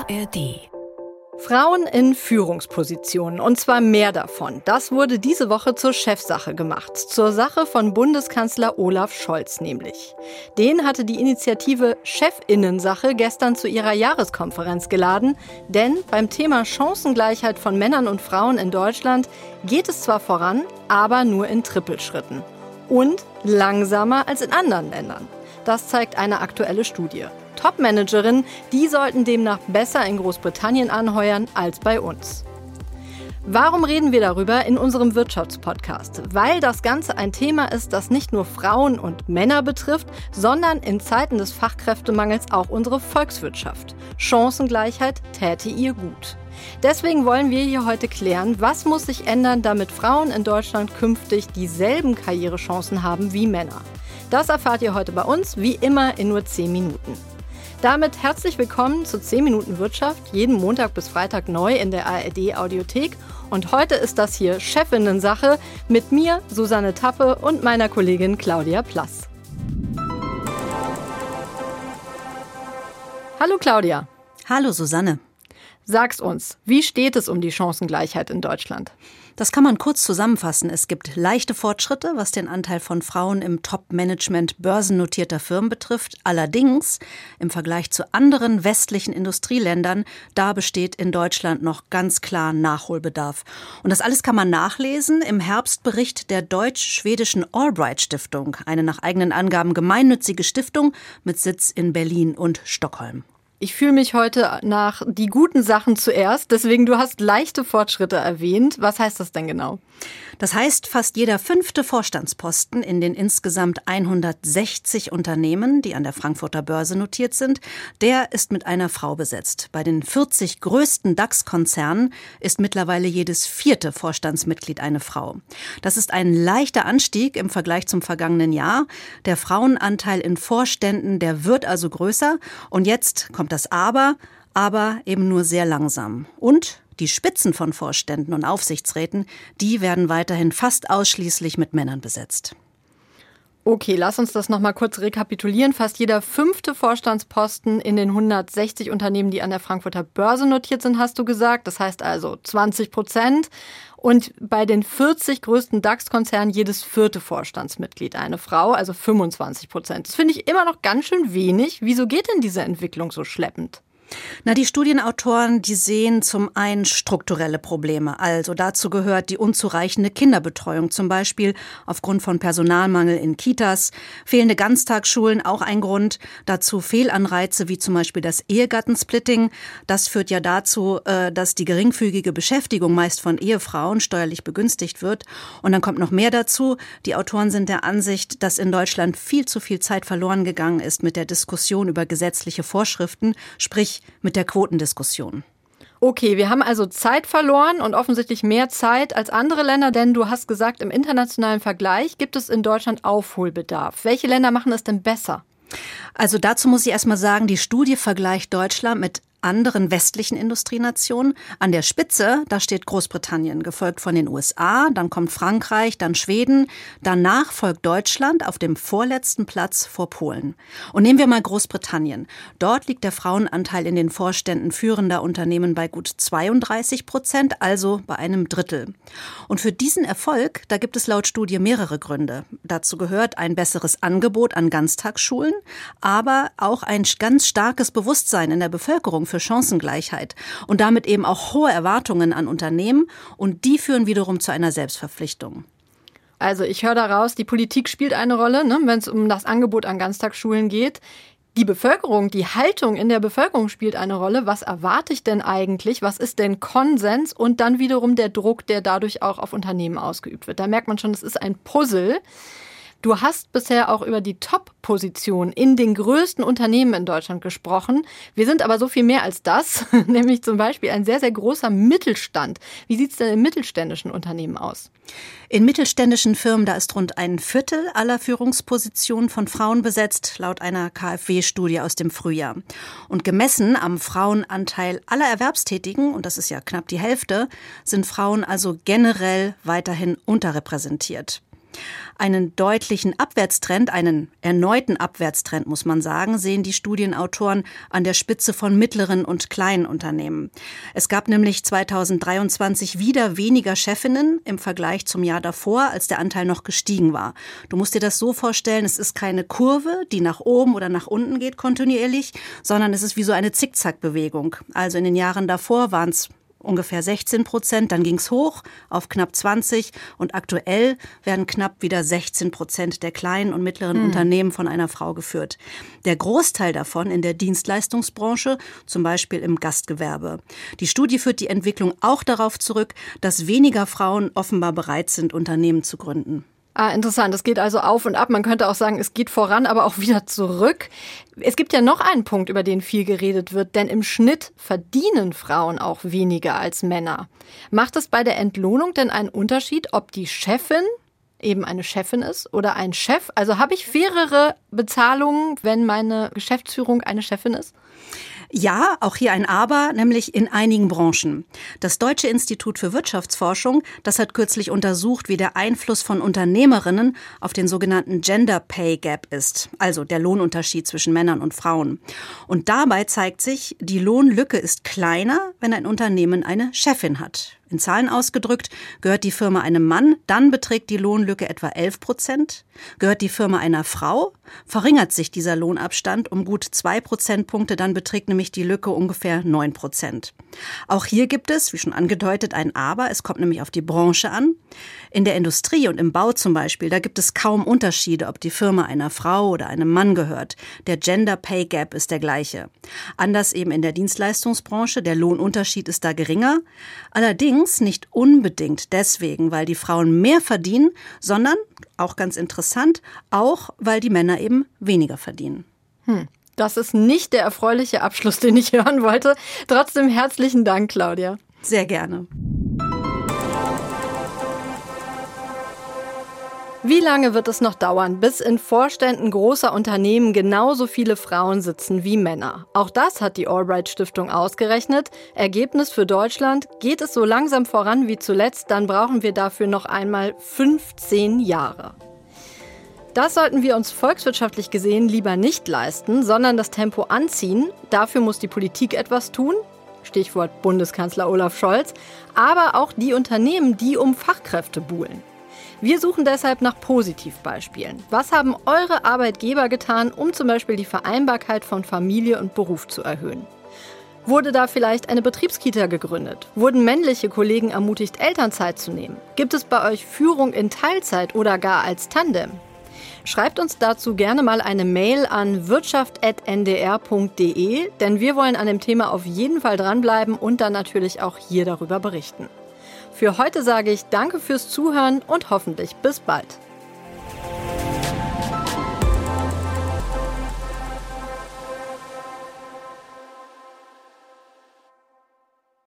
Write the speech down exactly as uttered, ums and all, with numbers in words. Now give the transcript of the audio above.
A R D. Frauen in Führungspositionen, und zwar mehr davon. Das wurde diese Woche zur Chefsache gemacht. Zur Sache von Bundeskanzler Olaf Scholz nämlich. Den hatte die Initiative Chefinnensache gestern zu ihrer Jahreskonferenz geladen. Denn beim Thema Chancengleichheit von Männern und Frauen in Deutschland geht es zwar voran, aber nur in Trippelschritten. Und langsamer als in anderen Ländern. Das zeigt eine aktuelle Studie. Top-Managerinnen, die sollten demnach besser in Großbritannien anheuern als bei uns. Warum reden wir darüber in unserem Wirtschaftspodcast? Weil das Ganze ein Thema ist, das nicht nur Frauen und Männer betrifft, sondern in Zeiten des Fachkräftemangels auch unsere Volkswirtschaft. Chancengleichheit täte ihr gut. Deswegen wollen wir hier heute klären, was muss sich ändern, damit Frauen in Deutschland künftig dieselben Karrierechancen haben wie Männer. Das erfahrt ihr heute bei uns, wie immer in nur zehn Minuten. Damit herzlich willkommen zu zehn Minuten Wirtschaft, jeden Montag bis Freitag neu in der A R D-Audiothek. Und heute ist das hier Chefinnensache mit mir, Susanne Tappe, und meiner Kollegin Claudia Plass. Hallo Claudia. Hallo Susanne. Sag's uns, wie steht es um die Chancengleichheit in Deutschland? Das kann man kurz zusammenfassen. Es gibt leichte Fortschritte, was den Anteil von Frauen im Top-Management börsennotierter Firmen betrifft. Allerdings, im Vergleich zu anderen westlichen Industrieländern, da besteht in Deutschland noch ganz klar Nachholbedarf. Und das alles kann man nachlesen im Herbstbericht der deutsch-schwedischen Albright-Stiftung, eine nach eigenen Angaben gemeinnützige Stiftung mit Sitz in Berlin und Stockholm. Ich fühle mich heute nach die guten Sachen zuerst, deswegen du hast leichte Fortschritte erwähnt. Was heißt das denn genau? Das heißt, fast jeder fünfte Vorstandsposten in den insgesamt hundertsechzig Unternehmen, die an der Frankfurter Börse notiert sind, der ist mit einer Frau besetzt. Bei den vierzig größten DAX-Konzernen ist mittlerweile jedes vierte Vorstandsmitglied eine Frau. Das ist ein leichter Anstieg im Vergleich zum vergangenen Jahr. Der Frauenanteil in Vorständen, der wird also größer. Und jetzt kommt das Aber, aber eben nur sehr langsam. Und die Spitzen von Vorständen und Aufsichtsräten, die werden weiterhin fast ausschließlich mit Männern besetzt. Okay, lass uns das nochmal kurz rekapitulieren. Fast jeder fünfte Vorstandsposten in den hundertsechzig Unternehmen, die an der Frankfurter Börse notiert sind, hast du gesagt. Das heißt also zwanzig Prozent. Und bei den vierzig größten DAX-Konzernen jedes vierte Vorstandsmitglied eine Frau, also fünfundzwanzig Prozent. Das finde ich immer noch ganz schön wenig. Wieso geht denn diese Entwicklung so schleppend? Na, die Studienautoren, die sehen zum einen strukturelle Probleme. Also dazu gehört die unzureichende Kinderbetreuung, zum Beispiel aufgrund von Personalmangel in Kitas, fehlende Ganztagsschulen, auch ein Grund. Dazu Fehlanreize wie zum Beispiel das Ehegattensplitting. Das führt ja dazu, dass die geringfügige Beschäftigung meist von Ehefrauen steuerlich begünstigt wird. Und dann kommt noch mehr dazu. Die Autoren sind der Ansicht, dass in Deutschland viel zu viel Zeit verloren gegangen ist mit der Diskussion über gesetzliche Vorschriften, sprich mit der Quotendiskussion. Okay, wir haben also Zeit verloren und offensichtlich mehr Zeit als andere Länder, denn du hast gesagt, im internationalen Vergleich gibt es in Deutschland Aufholbedarf. Welche Länder machen es denn besser? Also dazu muss ich erstmal sagen, die Studie vergleicht Deutschland mit anderen westlichen Industrienationen. An der Spitze, da steht Großbritannien, gefolgt von den U S A, dann kommt Frankreich, dann Schweden. Danach folgt Deutschland auf dem vorletzten Platz vor Polen. Und nehmen wir mal Großbritannien. Dort liegt der Frauenanteil in den Vorständen führender Unternehmen bei gut zweiunddreißig Prozent, also bei einem Drittel. Und für diesen Erfolg, da gibt es laut Studie mehrere Gründe. Dazu gehört ein besseres Angebot an Ganztagsschulen, aber auch ein ganz starkes Bewusstsein in der Bevölkerung für Chancengleichheit und damit eben auch hohe Erwartungen an Unternehmen, und die führen wiederum zu einer Selbstverpflichtung. Also ich höre daraus, die Politik spielt eine Rolle, ne, wenn es um das Angebot an Ganztagsschulen geht. Die Bevölkerung, die Haltung in der Bevölkerung spielt eine Rolle. Was erwarte ich denn eigentlich? Was ist denn Konsens? Und dann wiederum der Druck, der dadurch auch auf Unternehmen ausgeübt wird. Da merkt man schon, es ist ein Puzzle. Du hast bisher auch über die Top-Position in den größten Unternehmen in Deutschland gesprochen. Wir sind aber so viel mehr als das, nämlich zum Beispiel ein sehr, sehr großer Mittelstand. Wie sieht es denn in mittelständischen Unternehmen aus? In mittelständischen Firmen, da ist rund ein Viertel aller Führungspositionen von Frauen besetzt, laut einer K f W-Studie aus dem Frühjahr. Und gemessen am Frauenanteil aller Erwerbstätigen, und das ist ja knapp die Hälfte, sind Frauen also generell weiterhin unterrepräsentiert. Einen deutlichen Abwärtstrend, einen erneuten Abwärtstrend, muss man sagen, sehen die Studienautoren an der Spitze von mittleren und kleinen Unternehmen. Es gab nämlich zweitausenddreiundzwanzig wieder weniger Chefinnen im Vergleich zum Jahr davor, als der Anteil noch gestiegen war. Du musst dir das so vorstellen, es ist keine Kurve, die nach oben oder nach unten geht kontinuierlich, sondern es ist wie so eine Zickzackbewegung. Also in den Jahren davor waren es ungefähr sechzehn Prozent, dann ging es hoch auf knapp zwanzig und aktuell werden knapp wieder sechzehn Prozent der kleinen und mittleren mhm. Unternehmen von einer Frau geführt. Der Großteil davon in der Dienstleistungsbranche, zum Beispiel im Gastgewerbe. Die Studie führt die Entwicklung auch darauf zurück, dass weniger Frauen offenbar bereit sind, Unternehmen zu gründen. Ah, interessant. Es geht also auf und ab. Man könnte auch sagen, es geht voran, aber auch wieder zurück. Es gibt ja noch einen Punkt, über den viel geredet wird, denn im Schnitt verdienen Frauen auch weniger als Männer. Macht es bei der Entlohnung denn einen Unterschied, ob die Chefin eben eine Chefin ist oder ein Chef? Also habe ich fairere Bezahlungen, wenn meine Geschäftsführung eine Chefin ist? Ja, auch hier ein Aber, nämlich in einigen Branchen. Das Deutsche Institut für Wirtschaftsforschung, das hat kürzlich untersucht, wie der Einfluss von Unternehmerinnen auf den sogenannten Gender Pay Gap ist, also der Lohnunterschied zwischen Männern und Frauen. Und dabei zeigt sich, die Lohnlücke ist kleiner, wenn ein Unternehmen eine Chefin hat. In Zahlen ausgedrückt, gehört die Firma einem Mann, dann beträgt die Lohnlücke etwa elf Prozent. Gehört die Firma einer Frau, verringert sich dieser Lohnabstand um gut zwei Prozentpunkte, dann beträgt nämlich die Lücke ungefähr neun Prozent. Auch hier gibt es, wie schon angedeutet, ein Aber. Es kommt nämlich auf die Branche an. In der Industrie und im Bau zum Beispiel, da gibt es kaum Unterschiede, ob die Firma einer Frau oder einem Mann gehört. Der Gender Pay Gap ist der gleiche. Anders eben in der Dienstleistungsbranche, der Lohnunterschied ist da geringer. Allerdings nicht unbedingt deswegen, weil die Frauen mehr verdienen, sondern, auch ganz interessant, auch weil die Männer eben weniger verdienen. Hm. Das ist nicht der erfreuliche Abschluss, den ich hören wollte. Trotzdem herzlichen Dank, Claudia. Sehr gerne. Wie lange wird es noch dauern, bis in Vorständen großer Unternehmen genauso viele Frauen sitzen wie Männer? Auch das hat die Albright-Stiftung ausgerechnet. Ergebnis für Deutschland: Geht es so langsam voran wie zuletzt, dann brauchen wir dafür noch einmal fünfzehn Jahre. Das sollten wir uns volkswirtschaftlich gesehen lieber nicht leisten, sondern das Tempo anziehen. Dafür muss die Politik etwas tun. Stichwort Bundeskanzler Olaf Scholz. Aber auch die Unternehmen, die um Fachkräfte buhlen. Wir suchen deshalb nach Positivbeispielen. Was haben eure Arbeitgeber getan, um zum Beispiel die Vereinbarkeit von Familie und Beruf zu erhöhen? Wurde da vielleicht eine Betriebskita gegründet? Wurden männliche Kollegen ermutigt, Elternzeit zu nehmen? Gibt es bei euch Führung in Teilzeit oder gar als Tandem? Schreibt uns dazu gerne mal eine Mail an wirtschaft punkt n d r punkt d e, denn wir wollen an dem Thema auf jeden Fall dranbleiben und dann natürlich auch hier darüber berichten. Für heute sage ich Danke fürs Zuhören und hoffentlich bis bald.